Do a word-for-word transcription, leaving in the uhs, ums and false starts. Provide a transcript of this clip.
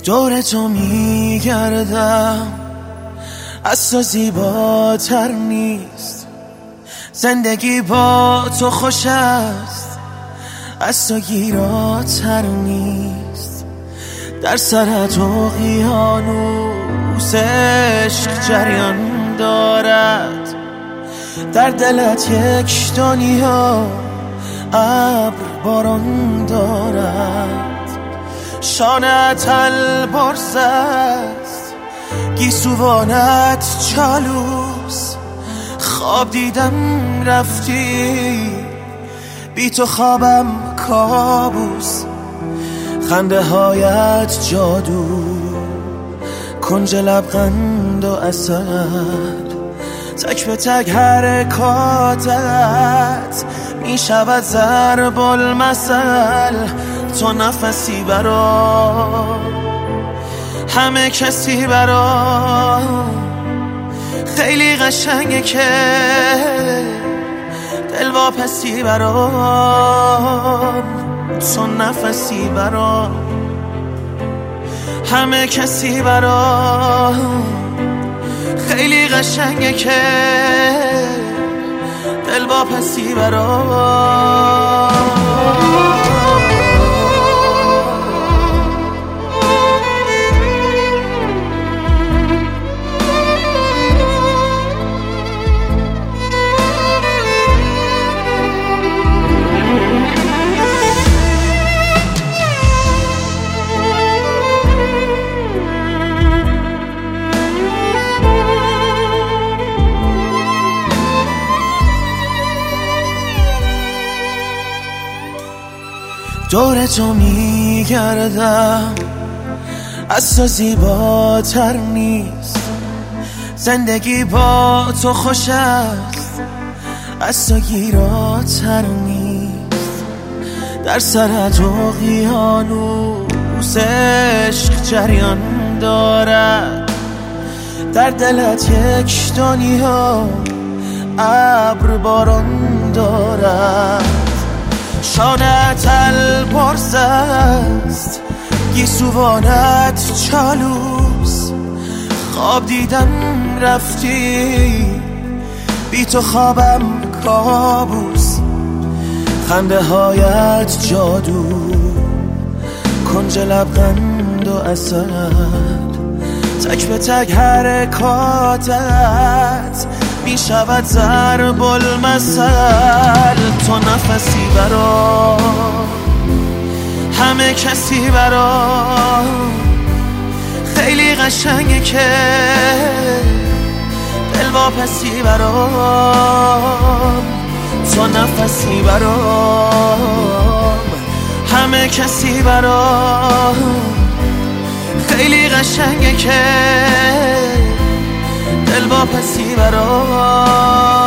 دور تو میگردم، از تو زیباتر نیست. زندگی با تو خوش است، از تو گیراتر نیست. در سرت اقیانوس عشق جریان دارد، در دلت یک دنیا ابر باران دارد. شانه‌ات البرز است، گیسوانت چالوس. خواب دیدم رفتی، بی تو خوابم کابوس. خنده هایت جادو، کنج لبخند و عسل. تک به تک حرکاتت می شود ضرب المثل. تو نفسی برام، همه کسی برام. خیلی قشنگه که دل واپسی برام. تو نفسی برام، همه کسی برام. خیلی قشنگه که دل واپسی برام. دور تو میگردم، از تو زیباتر نیست. زندگی با تو خوش است، از تو گیراتر نیست. در سرت اقیانوس عشق جریان دارد، در دلت یک دنیا ابر باران دارد. شانه‌ات البرز است، گیسوانت چالوس. خواب دیدم رفتی، بی تو خوابم کابوس. خنده هایت جادو، کنج لبخند و عسل. تک به تک حرکاتت می شود ضرب المثل. تو نفسی برام، همه کسی برام. خیلی قشنگه که دل واپسی برام. تو نفسی برام، همه کسی برام. خیلی قشنگه که دل واپسی برام.